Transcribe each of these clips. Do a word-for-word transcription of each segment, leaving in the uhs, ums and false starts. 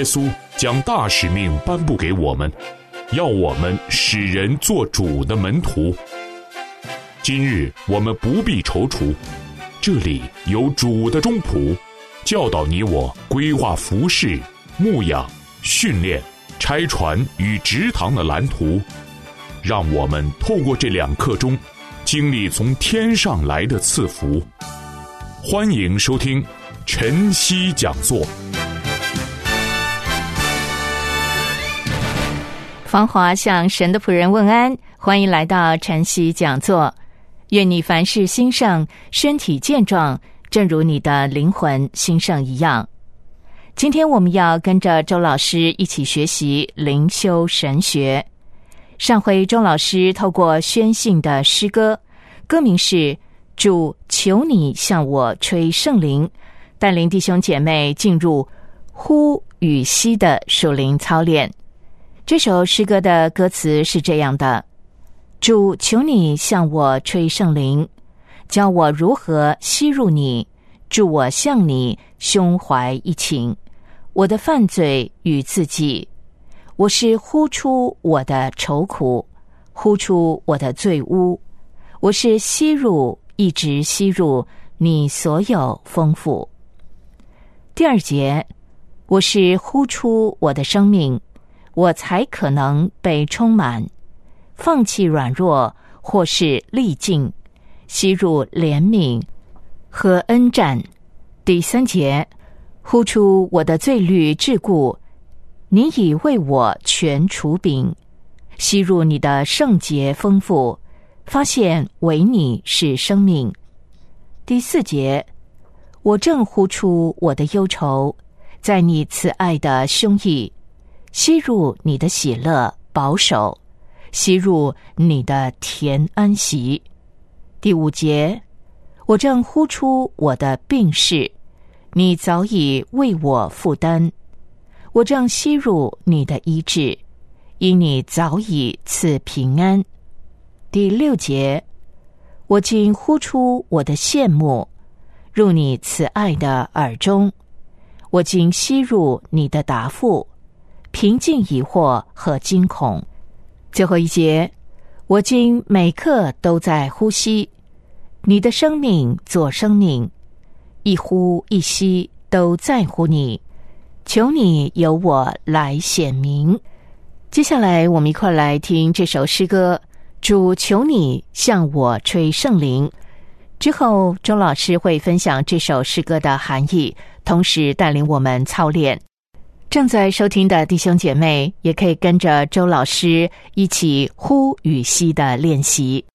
稣将大使命颁布给我们，要我们使人做主的门徒。今日我们不必踌躇，这里有主的中仆，教导你我规划服事、牧养、训练、拆船与植堂的蓝图，让我们透过这两刻钟，经历从天上来的赐福。欢迎收听晨曦讲座。 芳华向神的仆人问安，欢迎来到晨曦讲座。愿你凡事兴盛，身体健壮，正如你的灵魂兴盛一样。今天我们要跟着周老师一起学习灵修神学。上回周老师透过宣信的诗歌，歌名是主，求你向我吹圣灵，带领弟兄姐妹进入呼与吸的属灵操练。这首诗歌的歌词是这样的：主，求你向我吹圣灵，教我如何吸入你，助我向你胸怀一情。我的犯罪与自己，我是呼出我的愁苦，呼出我的罪污，我是吸入，一直吸入你所有丰富。第二节，我是呼出我的生命，我才可能被充满，放弃软弱或是力尽，吸入怜悯和恩战。第三节，呼出我的罪律桎梏，你已为我全除柄，吸入你的圣洁丰富，发现唯你是生命。第四节，我正呼出我的忧愁，在你慈爱的胸臆，吸入你的喜乐保守，吸入你的甜安息。第五节，我正呼出我的病逝，你早已为我负担，我正吸入你的医治，因你早已赐平安。第六节，我竟呼出我的羡慕，入你慈爱的耳中，我竟吸入你的答复，平静疑惑和惊恐。最后一节，我今每刻都在呼吸，你的生命做生命，一呼一吸都在乎你，求你由我来显明。接下来我们一块来听这首诗歌，主，求你向我吹圣灵。之后周老师会分享这首诗歌的含义，同时带领我们操练。正在收听的弟兄姐妹也可以跟着周老师一起呼与吸的练习。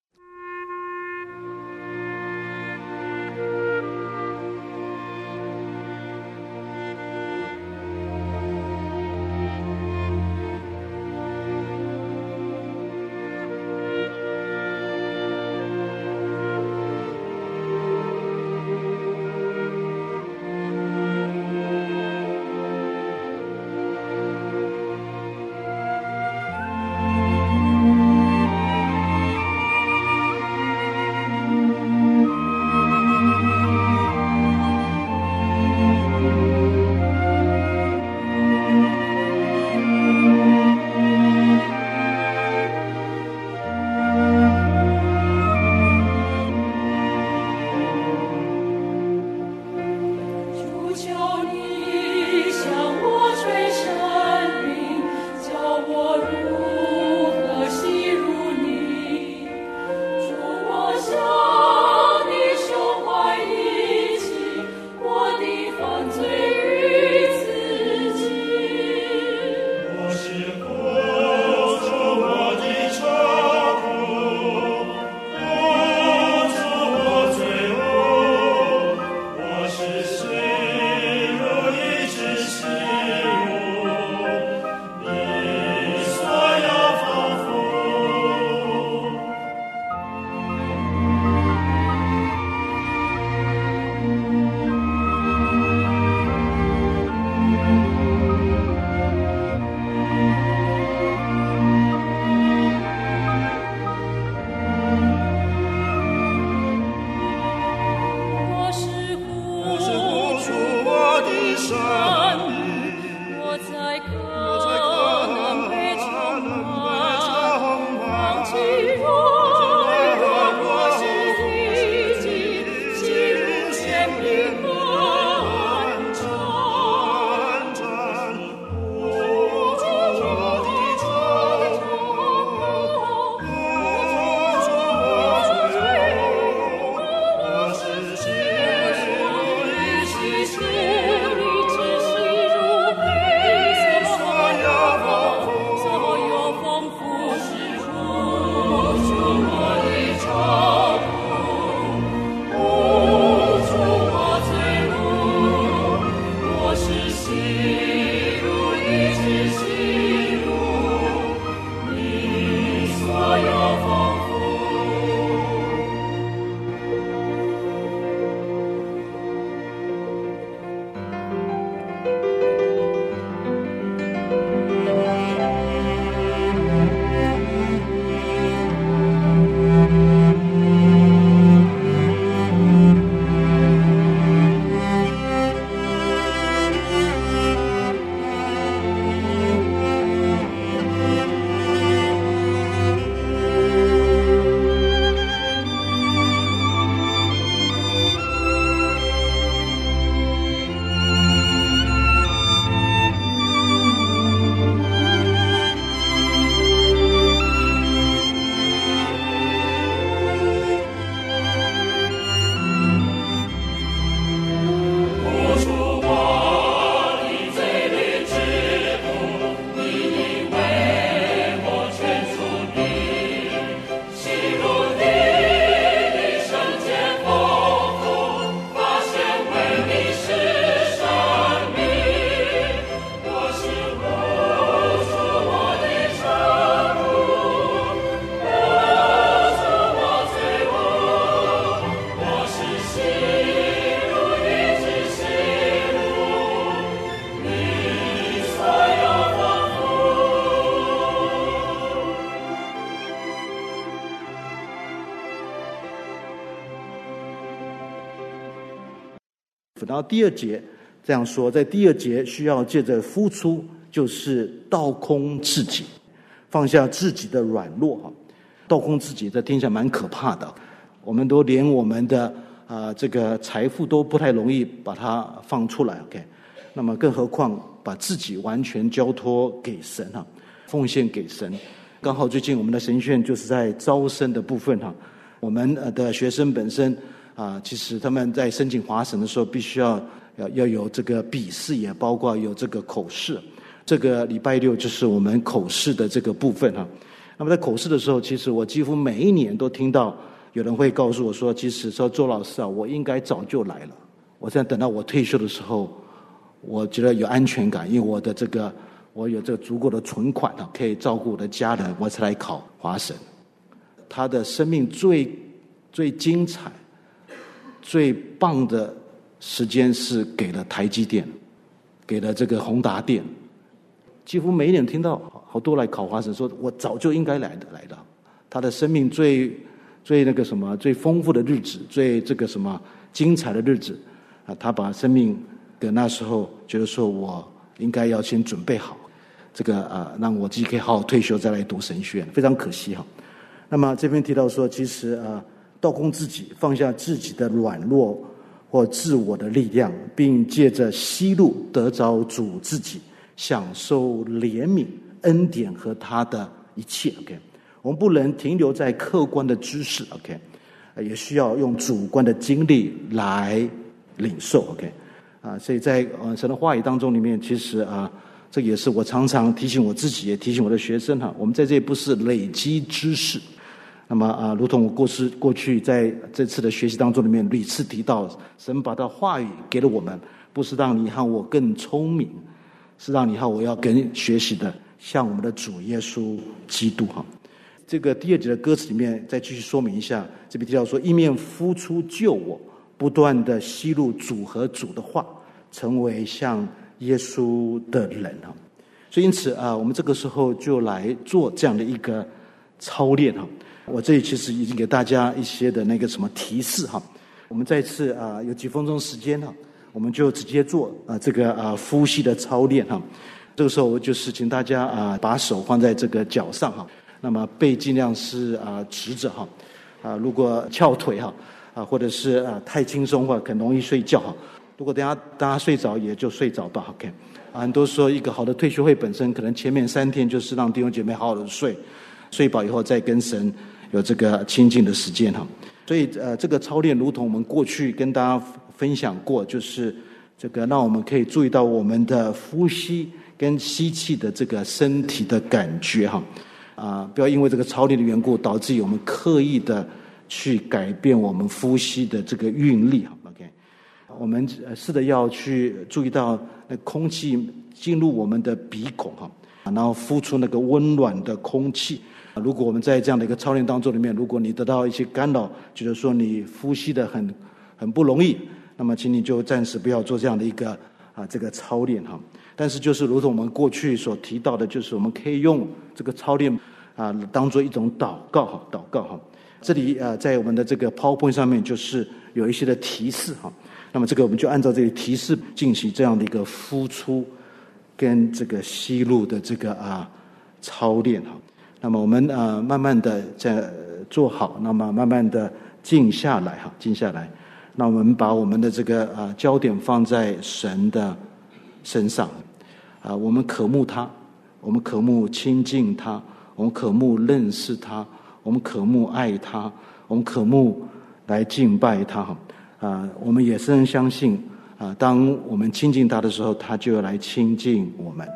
然后第二节这样说，在第二节需要借着孵出，就是倒空自己，放下自己的软弱哈。倒空自己，这听起来蛮可怕的。我们都连我们的啊、呃、这个财富都不太容易把它放出来 ，OK？ 那么更何况把自己完全交托给神哈，奉献给神。刚好最近我们的神学院就是在招生的部分哈，我们的学生本身啊、呃，其实他们在申请华神的时候，必须要要要有这个笔试，也包括有这个口试。这个礼拜六就是我们口试的这个部分哈。那么在口试的时候，其实我几乎每一年都听到有人会告诉我说，其实说周老师啊，我应该早就来了。我现在等到我退休的时候，我觉得有安全感，因为我的这个我有这个足够的存款啊，可以照顾我的家人，我才来考华神。他的生命最最精彩、最棒的时间是给了台积电，给了这个宏达电。几乎每一年听到好多来考华神，说我早就应该来的来的。他的生命最最那个什么最丰富的日子，最这个什么精彩的日子啊，他把生命的那时候觉得说我应该要先准备好这个啊，让我自己可以好好退休再来读神学院，非常可惜哈。那么这边提到说，其实啊，倒空自己，放下自己的软弱或自我的力量，并借着息怒得着主自己。享受怜悯、恩典和他的一切 ，OK。我们不能停留在客观的知识 ，OK， 也需要用主观的经历来领受 ，OK。啊，所以在呃神的话语当中里面，其实啊，这也是我常常提醒我自己，也提醒我的学生哈，我们在这里不是累积知识。那么啊，如同我过去过去在这次的学习当中里面屡次提到，神把他话语给了我们，不是让你和我更聪明。是让你和我要跟学习的，像我们的主耶稣基督哈。这个第二节的歌词里面再继续说明一下，这边提到说，一面孵出救我，不断的吸入主和主的话，成为像耶稣的人哈。所以因此啊，我们这个时候就来做这样的一个操练哈。我这里其实已经给大家一些的那个什么提示哈。我们再次啊，有几分钟时间哈。我们就直接做啊这个啊呼吸的操练哈，这个时候就是请大家啊把手放在这个脚上哈，那么背尽量是啊直着哈，啊如果翘腿哈啊或者是啊太轻松或很容易睡觉哈，如果等下大家睡着也就睡着吧 ，OK。啊，很多说一个好的退休会本身可能前面三天就是让弟兄姐妹好好的睡，睡饱以后再跟神有这个亲近的时间哈。所以呃这个操练如同我们过去跟大家分享过，就是这个让我们可以注意到我们的呼吸跟吸气的这个身体的感觉哈，啊，不要因为这个操练的缘故，导致我们刻意的去改变我们呼吸的这个韵律哈 ，OK， 我们试着要去注意到那空气进入我们的鼻孔哈，然后呼出那个温暖的空气。如果我们在这样的一个操练当中里面，如果你得到一些干扰，觉得说你呼吸的很很不容易，那么请你就暂时不要做这样的一个啊这个操练哈。但是就是如同我们过去所提到的，就是我们可以用这个操练啊当做一种祷告哈，祷告哈。这里啊在我们的这个 PowerPoint 上面就是有一些的提示哈。那么这个我们就按照这个提示进行这样的一个呼出跟这个吸入的这个啊操练哈。那么我们呃慢慢的在做好，那么慢慢的静下来哈，静下来。那我们把我们的这个呃焦点放在神的身上啊、呃，我们渴慕他，我们渴慕亲近他，我们渴慕认识他，我们渴慕爱他，我们渴慕来敬拜他哈啊、呃，我们也深相信啊、呃，当我们亲近他的时候，他就要来亲近我们。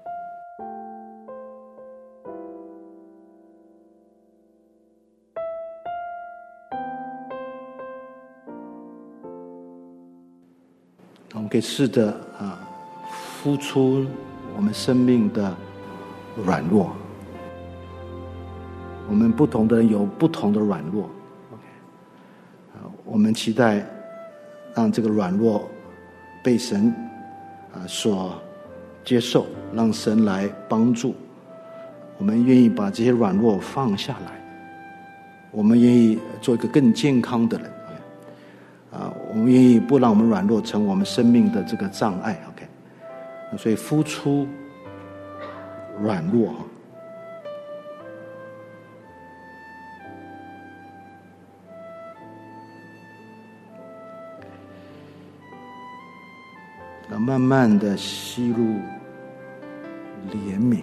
我们可以试着啊，呼出我们生命的软弱。我们不同的人有不同的软弱 ，OK， 啊，我们期待让这个软弱被神啊所接受，让神来帮助。我们愿意把这些软弱放下来，我们愿意做一个更健康的人。啊， 我们愿意不让我们软弱成我们生命的这个障碍。 OK， 所以付出软弱，慢慢的吸入怜悯。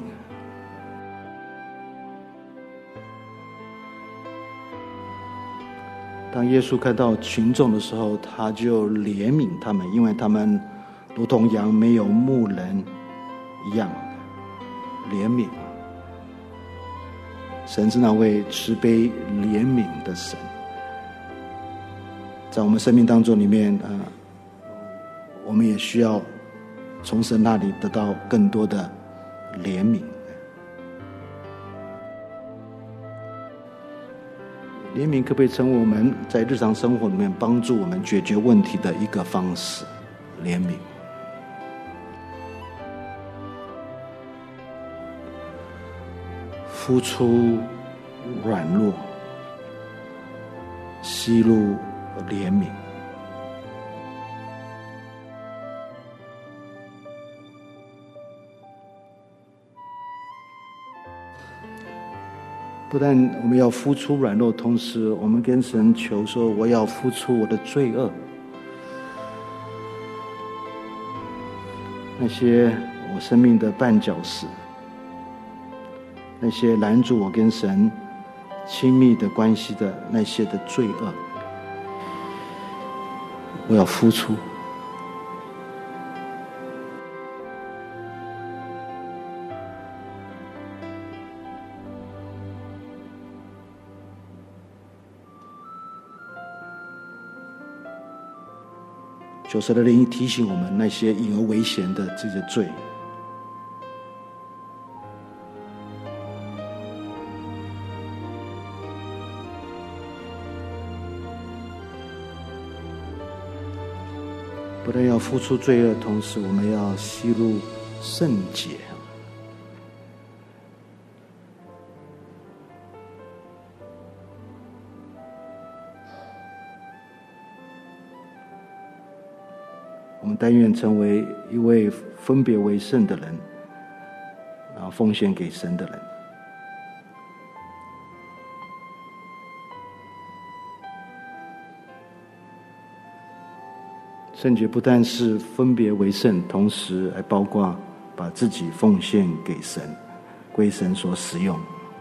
当耶稣看到群众的时候，他就怜悯他们，因为他们如同羊没有牧人一样。怜悯，神是那位慈悲怜悯的神，在我们生命当中里面，呃，我们也需要从神那里得到更多的怜悯。怜悯可不可以成为我们在日常生活里面帮助我们解决问题的一个方式？怜悯，付出软弱，吸入怜悯。不但我们要付出软弱，同时我们跟神求说，我要付出我的罪恶，那些我生命的绊脚石，那些拦阻我跟神亲密的关系的那些的罪恶，我要付出。求神的灵提醒我们那些隐而为显的这些罪，不但要付出罪恶，同时我们要吸入圣洁。我们但愿成为一位分别为圣的人，然后奉献给神的人。圣洁不但是分别为圣，同时还包括把自己奉献给神，归神所使用。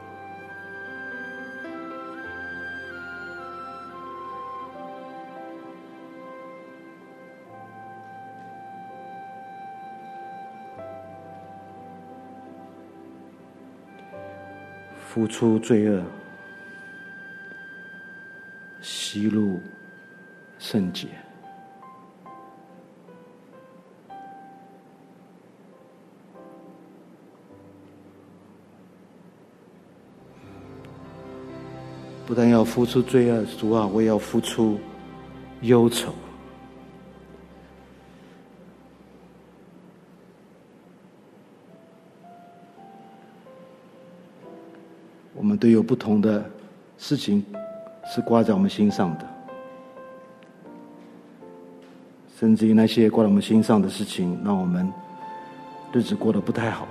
付出罪恶，吸入圣洁。不但要付出罪恶，主啊，我也要付出忧愁。我们都有不同的事情是挂在我们心上的，甚至于那些挂在我们心上的事情，让我们日子过得不太好，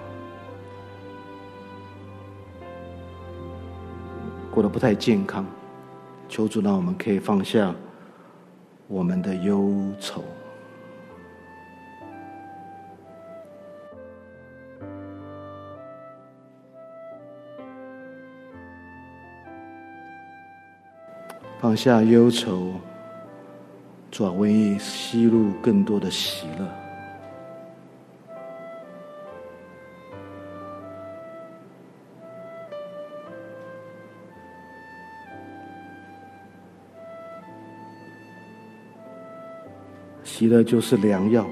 过得不太健康。求主让我们可以放下我们的忧愁。放下忧愁，主啊，我愿意吸入更多的喜乐。喜乐就是良药，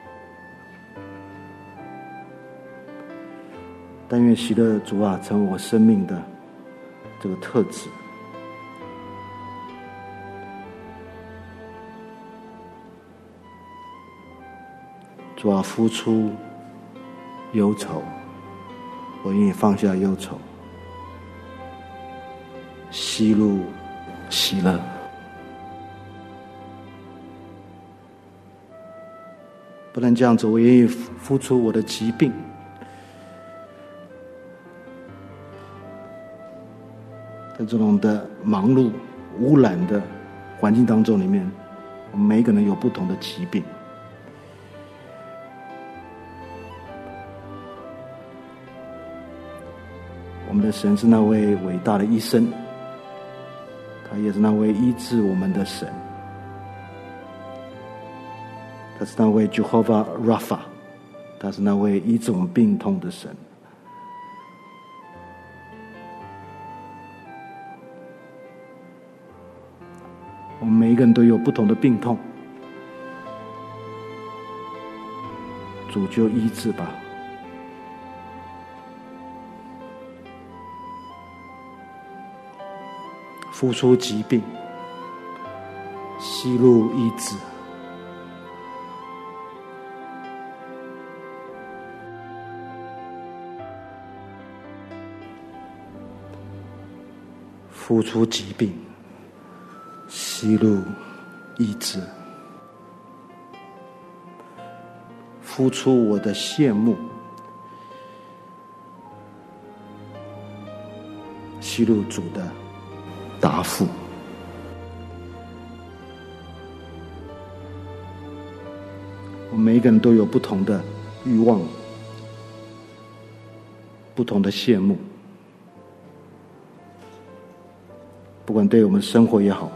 但愿喜乐，主啊，成为我生命的这个特质。主啊，付出忧愁，我愿意放下忧愁，吸入喜乐。 不但这样子，我愿意付出我的疾病，在这种的忙碌污染的环境当中里面，我们每一个人有不同的疾病。我们的神是那位伟大的医生，他也是那位医治我们的神，他是那位 Jehovah Rapha， 他是那位医治我们病痛的神。我们每一个人都有不同的病痛，主就医治吧。付出疾病，吸入医治。付出疾病，吸入医治。付出我的羡慕，吸入主的答复。我们每一个人都有不同的欲望，不同的羡慕，不管对我们生活也好，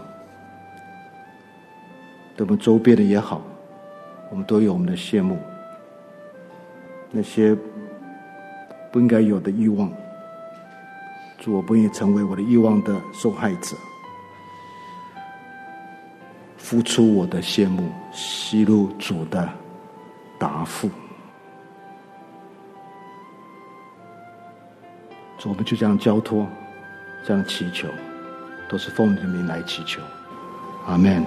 对我们周边的也好，我们都有我们的羡慕，那些不应该有的欲望。主，我不愿意成为我的欲望的受害者，付出我的羡慕，吸入主的答复。主，我们就这样交托，这样祈求，都是奉你的名来祈求，阿们。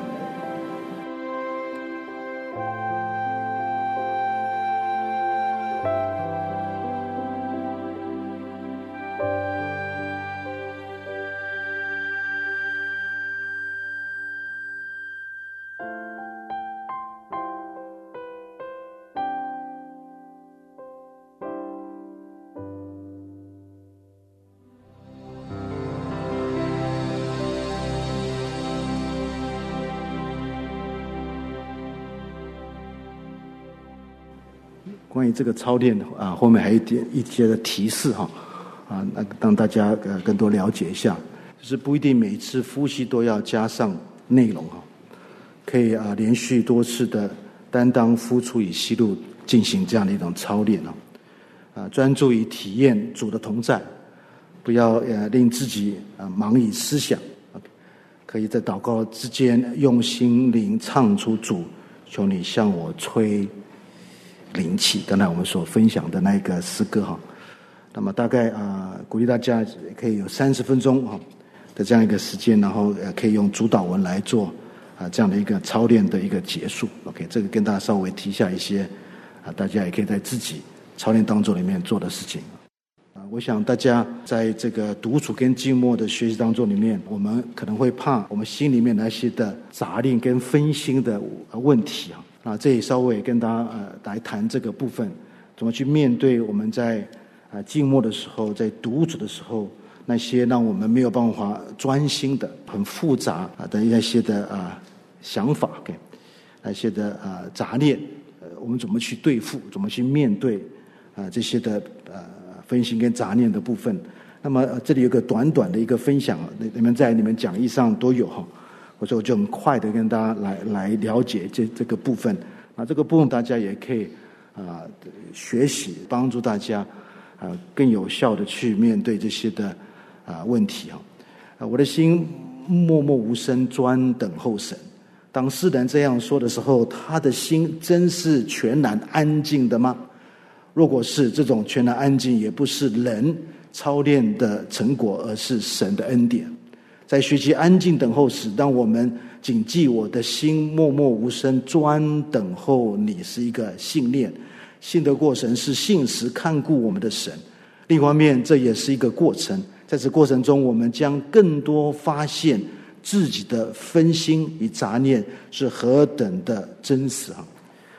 关于这个操练啊，后面还有一点一些的提示哈，啊，那让大家呃更多了解一下，就是不一定每次呼吸都要加上内容哈，可以啊连续多次的担当呼出与吸入进行这样的一种操练啊，啊专注于体验主的同在，不要呃令自己啊忙于思想，可以在祷告之间用心灵唱出主，求你向我吹灵气，刚才我们所分享的那个诗歌哈，那么大概啊、呃、鼓励大家可以有三十分钟哈的这样一个时间，然后呃可以用主祷文来做啊、呃、这样的一个操练的一个结束。OK， 这个跟大家稍微提下一些啊、呃，大家也可以在自己操练当中里面做的事情啊、呃。我想大家在这个独处跟静默的学习当中里面，我们可能会怕我们心里面那些的杂念跟分心的问题啊。啊，这里稍微跟大家呃来谈这个部分，怎么去面对我们在啊、呃、静默的时候，在独处的时候，那些让我们没有办法专心的、很复杂啊的那些的啊、呃、想法，给那些的啊、呃、杂念，呃，我们怎么去对付，怎么去面对啊、呃、这些的呃分心跟杂念的部分。那么、呃、这里有个短短的一个分享，你们在你们讲义上都有哈。我说我就很快的跟大家来来了解这这个部分，啊，这个部分大家也可以啊、呃、学习，帮助大家啊、呃、更有效的去面对这些的啊、呃、问题啊。啊，我的心默默无声，专等候神。当诗人这样说的时候，他的心真是全然安静的吗？如果是这种全然安静，也不是人操练的成果，而是神的恩典。在学习安静等候时，当我们谨记我的心默默无声，专等候你，是一个信念。信得过神，是信实看顾我们的神。另一方面，这也是一个过程，在这过程中，我们将更多发现自己的分心与杂念是何等的真实啊！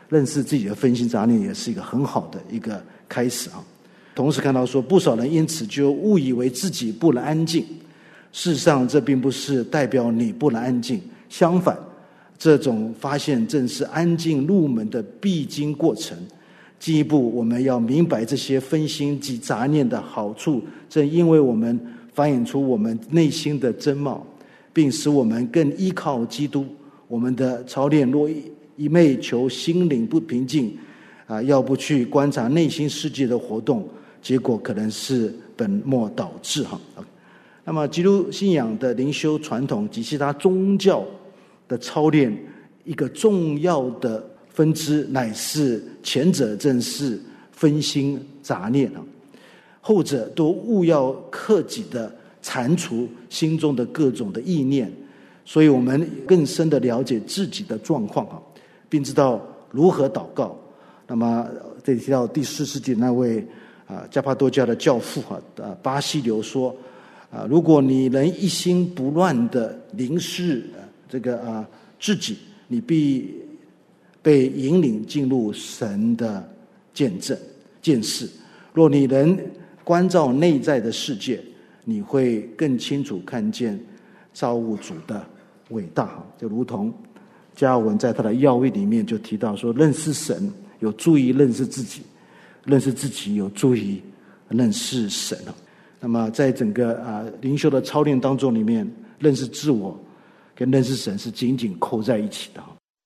认识自己的分心杂念也是一个很好的一个开始啊。同时看到说，不少人因此就误以为自己不能安静，事实上这并不是代表你不能安静，相反，这种发现正是安静入门的必经过程。进一步，我们要明白这些分心及杂念的好处，正因为我们反映出我们内心的真貌，并使我们更依靠基督。我们的操练若一昧求心灵不平静，啊，要不去观察内心世界的活动，结果可能是本末倒置哈。那么，基督信仰的灵修传统及其他宗教的操练，一个重要的分支乃是前者正是分心杂念啊，后者都务要克己的铲除心中的各种的意念，所以我们更深的了解自己的状况啊，并知道如何祷告。那么这里提到第四世纪那位啊加帕多家的教父啊巴西流说啊，如果你能一心不乱的凝视这个啊自己，你必被引领进入神的见证见识。若你能关照内在的世界，你会更清楚看见造物主的伟大。就如同加尔文在他的要义里面就提到说，认识神有助于认识自己，认识自己有助于认识神。那么在整个啊灵修的操练当中里面，认识自我跟认识神是紧紧扣在一起的。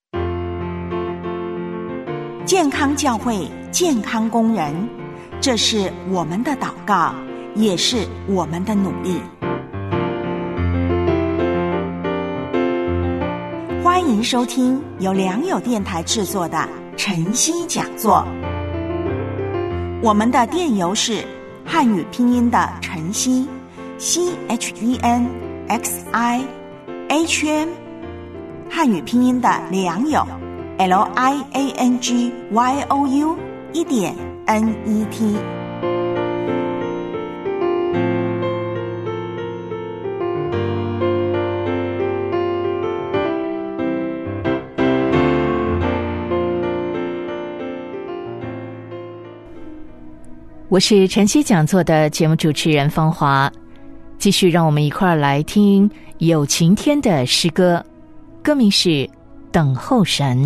健康教会，健康工人，这是我们的祷告，也是我们的努力。欢迎收听由良友电台制作的晨曦讲座。我们的电邮是汉语拼音的晨曦 C H E N X I H M， 汉语拼音的良友 L I A N G Y O U 一点 N E T。 我是晨曦讲座的节目主持人芳华，继续让我们一块儿来听有晴天的诗歌，歌名是《等候神》。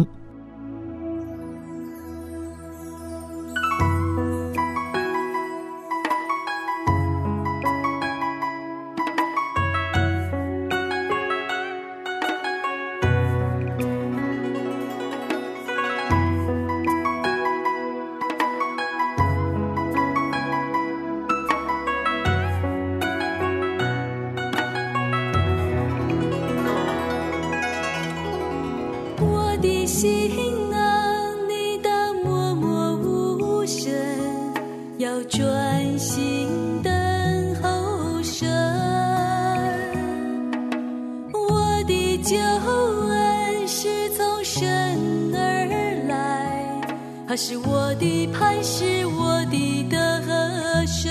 他是我的磐石，我的得胜，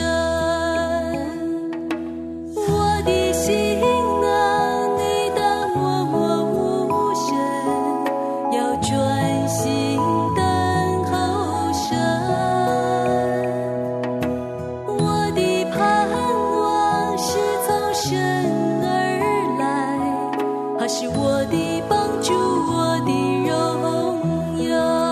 我的心啊，你当默默无声，要专心等候神。我的盼望是从神而来，他是我的帮助，我的荣耀。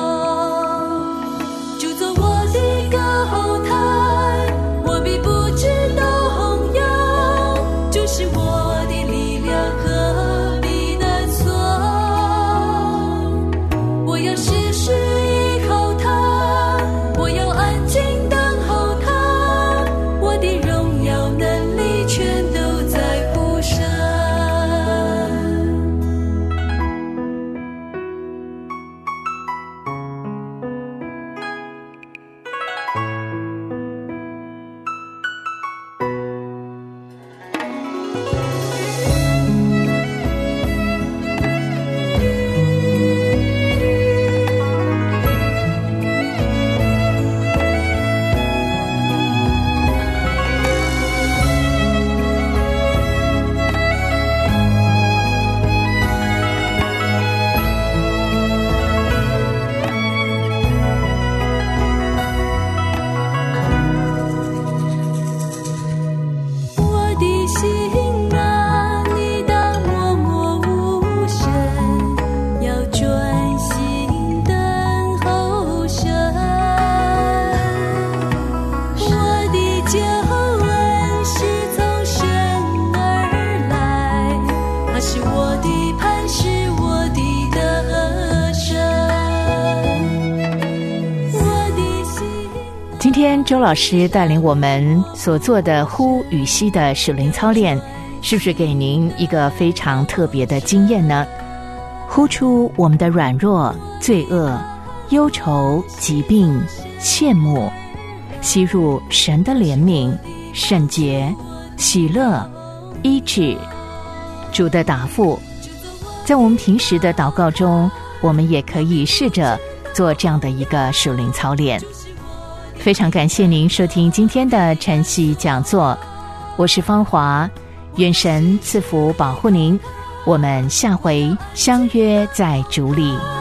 天周老师带领我们所做的呼与吸的属灵操练，是不是给您一个非常特别的经验呢？呼出我们的软弱、罪恶、忧愁、疾病、羡慕，吸入神的怜悯、圣洁、喜乐、医治。主的答复，在我们平时的祷告中，我们也可以试着做这样的一个属灵操练。非常感谢您收听今天的晨曦讲座，我是芳华，愿神赐福保护您，我们下回相约在主里。